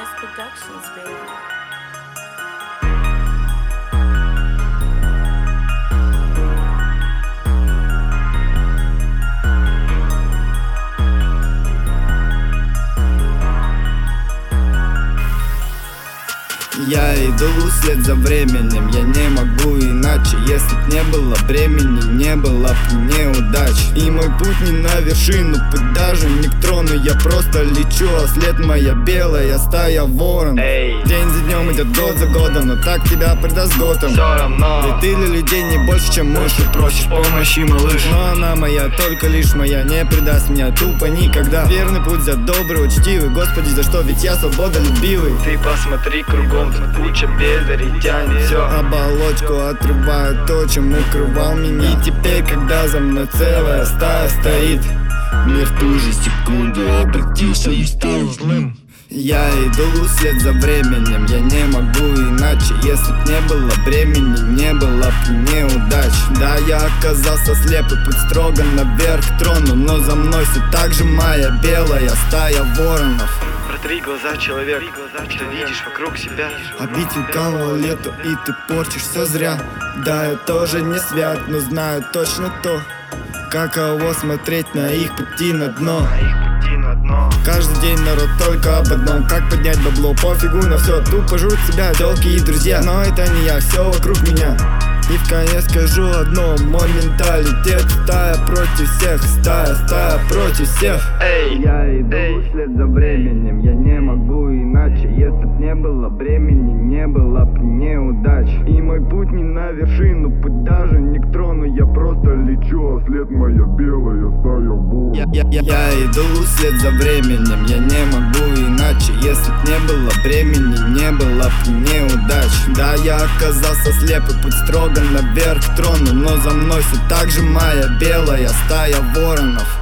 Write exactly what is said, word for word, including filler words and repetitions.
Productions, baby. Я иду вслед за временем, я не могу иначе. Если б не было времени, не было б неудач. И мой путь не на вершину, путь даже не к трону. Я просто лечу, а след моя белая стая ворон. Эй. День за днем идет, год за годом, но так тебя предаст Готэм. Все равно, ведь ты для людей не больше, чем мыши. Просишь помощи, малыш, но она моя, только лишь моя. Не предаст меня тупо никогда. Верный путь за добрый, учтивый. Господи, за что? Ведь я свободолюбивый. Ты посмотри кругом, куча бедарей тянет все. Оболочку отрывает то, чем укрывал меня. И теперь, когда за мной целая стая стоит, мир в ту же секунду обратился и стал злым. Я иду вслед за временем, я не могу иначе. Если б не было времени, не было б неудач. Да, я оказался слеп и путь строго наверх к трону, но за мной все так же моя белая стая воронов. Протри глаза, человек, что видишь вокруг себя. Обитель канула лету, и ты портишь все зря. Да, я тоже не свят, но знаю точно то, каково смотреть на их пути на дно. Каждый день народ только об одном: как поднять бабло, пофигу на все. Тупо жрут себя телки и друзья, но это не я, все вокруг меня. И в конец скажу одно: мой менталитет стая против всех, стая, стая против всех. Эй, я иду эй. вслед за временем, я не могу иначе. Если б не было времени, не было б неудач. И мой путь не на вершину, путь даже не к трону. Я просто лечу, а след моя белая стая ворон. Я, я, я, я иду вслед за временем, я не могу иначе. Если б не было времени, не было б неудач. Да, я оказался слеп и путь строго наверх к трону, но за мной все так же моя белая стая воронов.